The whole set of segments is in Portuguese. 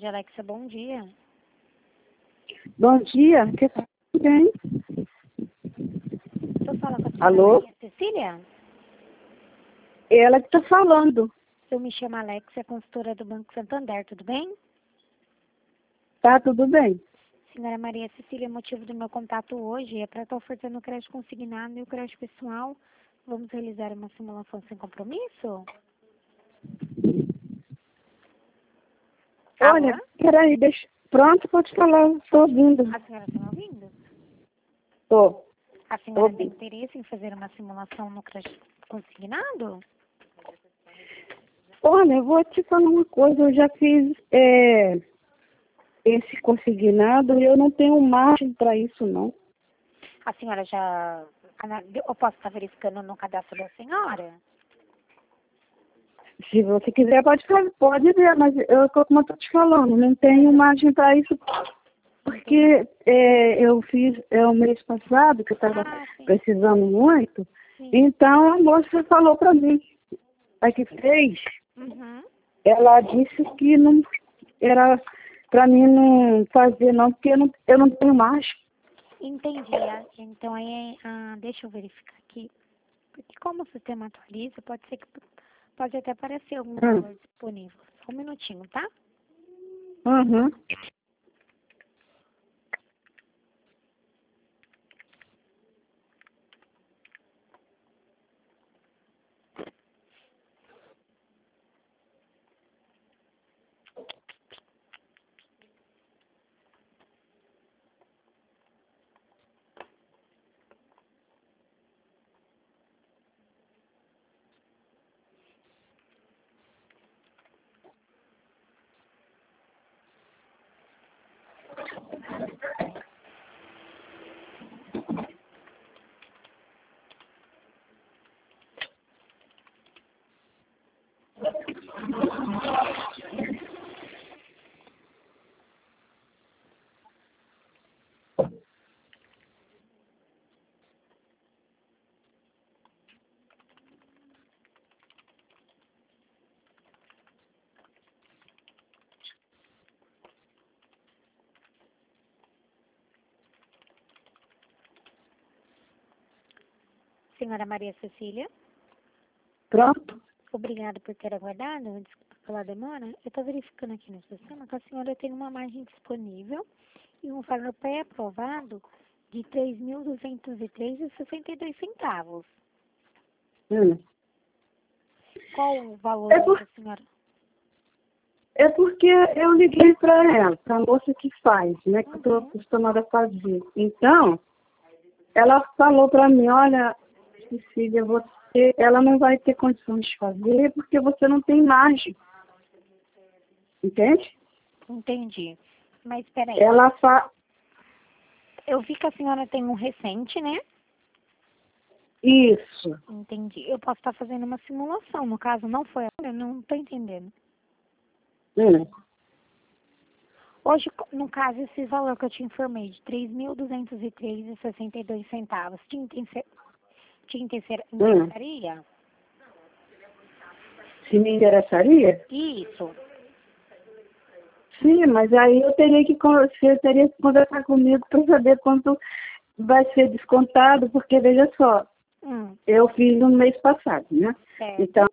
Alexia, bom dia. Bom dia, que tá bem? Estou falando com a senhora Alô? Maria Cecília? Ela que tá falando. Eu me chamo Alexia, consultora do Banco Santander, tudo bem? Tá tudo bem? Senhora Maria Cecília, o motivo do meu contato hoje é para estar ofertando o crédito consignado e o crédito pessoal. Vamos realizar uma simulação sem compromisso? Olha, Alô? peraí, deixa. Pronto, pode falar, estou ouvindo. A senhora está me ouvindo? Tô. A senhora tem Ouvindo. interesse em fazer uma simulação no crédito consignado? Olha, eu vou te falar uma coisa, eu já fiz esse consignado e eu não tenho margem para isso, não. A senhora já... Eu posso estar verificando no cadastro da senhora? Se você quiser, pode ver, mas como eu tô te falando, não tenho margem para isso, porque eu fiz o mês passado, que eu estava Sim. precisando muito, Sim. então a moça falou para mim, a que fez, Uhum. ela disse que não era para mim não fazer não, porque eu não tenho margem. Entendi. Então, aí, deixa eu verificar aqui. Porque como o sistema atualiza, pode até aparecer algum valor disponível. Só um minutinho, tá? Uhum. Senhora Maria Cecília, Pronto. obrigada por ter aguardado. Desculpa pela demora. Eu estou verificando aqui no sistema que a senhora tem uma margem disponível e um valor pré-aprovado de R$ 3.203,62. Qual o valor da senhora? É porque eu liguei para ela, para a moça que faz, né, que eu estou acostumada a fazer. Então, ela falou para mim, olha, Cecília, ela não vai ter condições de fazer porque você não tem margem. Entende? Entendi. Mas espera aí. Eu vi que a senhora tem um recente, né? Isso. Entendi. Eu posso estar fazendo uma simulação. No caso, não foi agora? Eu não estou entendendo. Hoje, no caso, esse valor que eu te informei de R$ 3.203,62, te interessaria? Se me interessaria? Isso. Sim, mas aí você teria que conversar comigo para saber quanto vai ser descontado, porque veja só, eu fiz no mês passado, né? Certo. Então,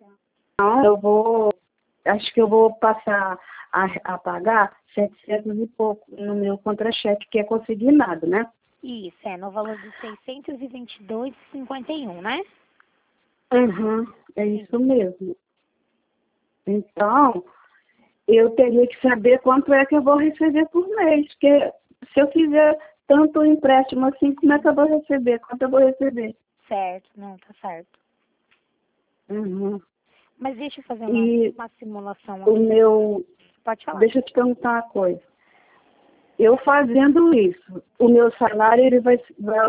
acho que eu vou passar a pagar 700 e pouco no meu contra-cheque, que é consignado, né? Isso, no valor de R$ 622,51, né? Uhum, é isso mesmo. Então, eu teria que saber quanto é que eu vou receber por mês, porque se eu fizer tanto empréstimo assim, como é que eu vou receber? Quanto eu vou receber? Certo, não, tá certo. Uhum. Mas deixa eu fazer uma simulação O aqui. meu... Pode falar. Deixa eu te perguntar uma coisa. Eu fazendo isso, o meu salário ele vai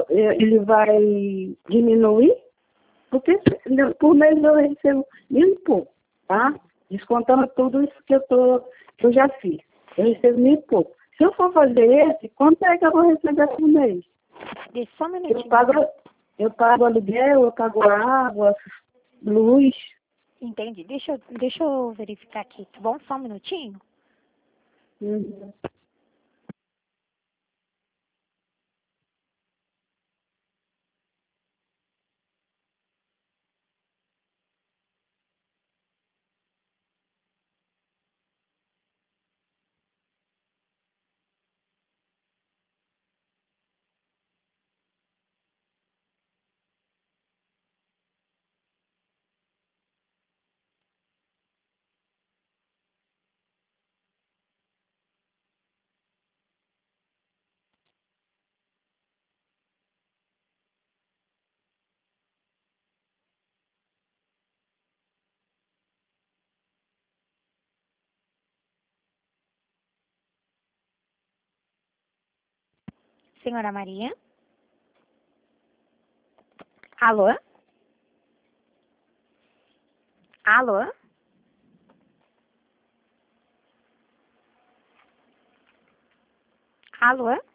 diminuir? Porque por mês eu recebo mil e pouco, tá? Descontando tudo isso que eu já fiz. Eu recebo mil e pouco. Se eu for fazer esse, quanto é que eu vou receber por mês? Deixa só um minutinho. Eu pago aluguel, eu pago água, luz. Entendi. Deixa eu verificar aqui, tá bom? Só um minutinho. Uhum. Senhora Maria? Alô? Alô? Alô?